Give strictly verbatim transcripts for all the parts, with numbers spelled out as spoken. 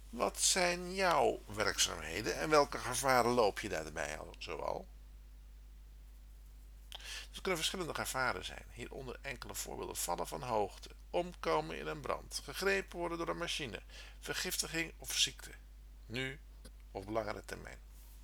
Wat zijn jouw werkzaamheden en welke gevaren loop je daarbij al zoal? Het kunnen verschillende gevaren zijn. Hieronder enkele voorbeelden: vallen van hoogte, omkomen in een brand, gegrepen worden door een machine, vergiftiging of ziekte, nu of op langere termijn.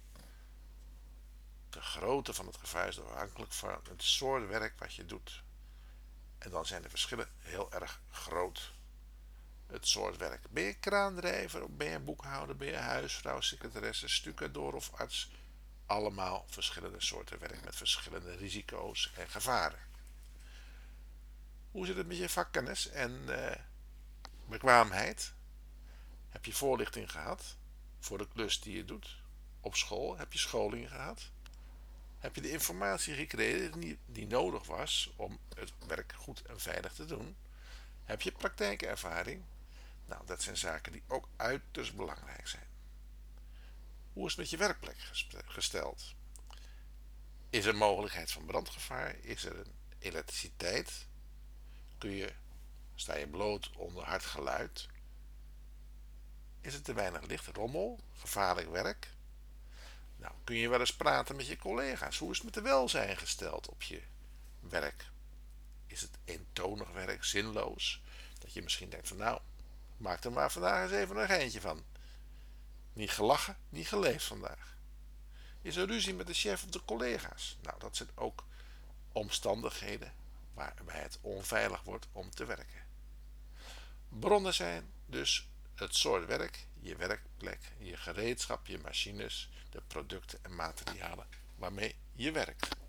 De grootte van het gevaar is afhankelijk van het soort werk wat je doet. En dan zijn de verschillen heel erg groot. Het soort werk. Ben je kraandrijver, ben je boekhouder, ben je huisvrouw, secretaresse, stucadoor of arts? Allemaal verschillende soorten werk met verschillende risico's en gevaren. Hoe zit het met je vakkennis en eh, bekwaamheid? Heb je voorlichting gehad voor de klus die je doet? Op school heb je scholing gehad? Heb je de informatie gekregen die, die nodig was om het werk goed en veilig te doen? Heb je praktijkervaring? Nou, dat zijn zaken die ook uiterst belangrijk zijn. Hoe is het met je werkplek gesteld? Is er mogelijkheid van brandgevaar? Is er een elektriciteit? Kun je, sta je bloot onder hard geluid? Is er te weinig licht, rommel, gevaarlijk werk? Nou, kun je wel eens praten met je collega's? Hoe is het met de welzijn gesteld op je werk? Is het eentonig werk, zinloos? Dat je misschien denkt van nou, maak er maar vandaag eens even een geintje van. Niet gelachen, niet geleefd vandaag. Is er ruzie met de chef of de collega's? Nou, dat zijn ook omstandigheden waarbij het onveilig wordt om te werken. Bronnen zijn dus het soort werk, je werkplek, je gereedschap, je machines, de producten en materialen waarmee je werkt.